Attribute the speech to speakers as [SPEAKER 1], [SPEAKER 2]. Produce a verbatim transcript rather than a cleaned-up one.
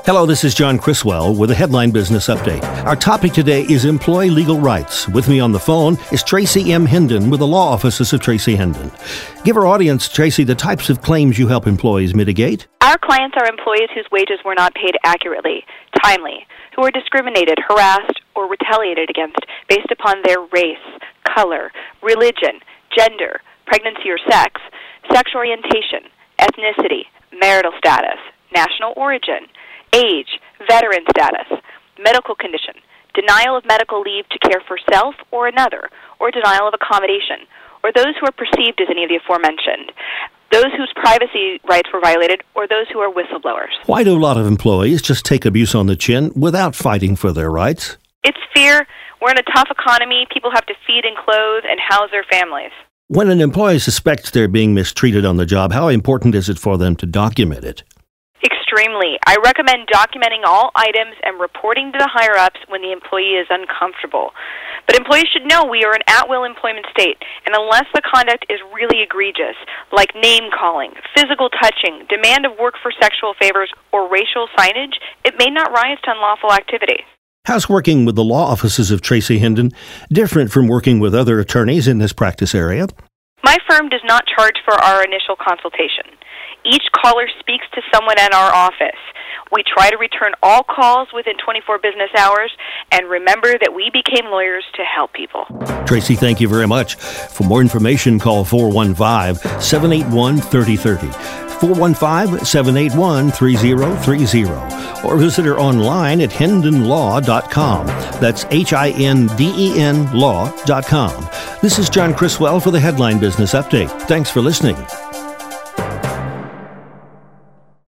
[SPEAKER 1] Hello, this is John Criswell with a Headline Business Update. Our topic today is employee legal rights. With me on the phone is Tracy M. Hendon with the law offices of Tracy Hendon. Give our audience, Tracy, the types of claims you help employees mitigate.
[SPEAKER 2] Our clients are employees whose wages were not paid accurately, timely, who were discriminated, harassed, or retaliated against based upon their race, color, religion, gender, pregnancy or sex, sex orientation, ethnicity, marital status, national origin, age, veteran status, medical condition, denial of medical leave to care for self or another, or denial of accommodation, or those who are perceived as any of the aforementioned, those whose privacy rights were violated, or those who are whistleblowers.
[SPEAKER 1] Why do a lot of employees just take abuse on the chin without fighting for their rights?
[SPEAKER 2] It's fear. We're in a tough economy. People have to feed and clothe and house their families.
[SPEAKER 1] When an employee suspects they're being mistreated on the job, how important is it for them to document it?
[SPEAKER 2] Extremely. I recommend documenting all items and reporting to the higher-ups when the employee is uncomfortable. But employees should know we are an at-will employment state, and unless the conduct is really egregious, like name-calling, physical touching, demand of work for sexual favors, or racial signage, it may not rise to unlawful activity.
[SPEAKER 1] How's working with the law offices of Tracy Hendon different from working with other attorneys in this practice area?
[SPEAKER 2] My firm does not charge for our initial consultation. Each caller speaks to someone in our office. We try to return all calls within twenty-four business hours, and remember that we became lawyers to help people.
[SPEAKER 1] Tracy, thank you very much. For more information, call four one five, seven eight one, three zero three zero, four one five, seven eight one, three zero three zero, or visit her online at hendon law dot com. That's H I N D E N law dot com. This is John Criswell for the Headline Business Update. Thanks for listening.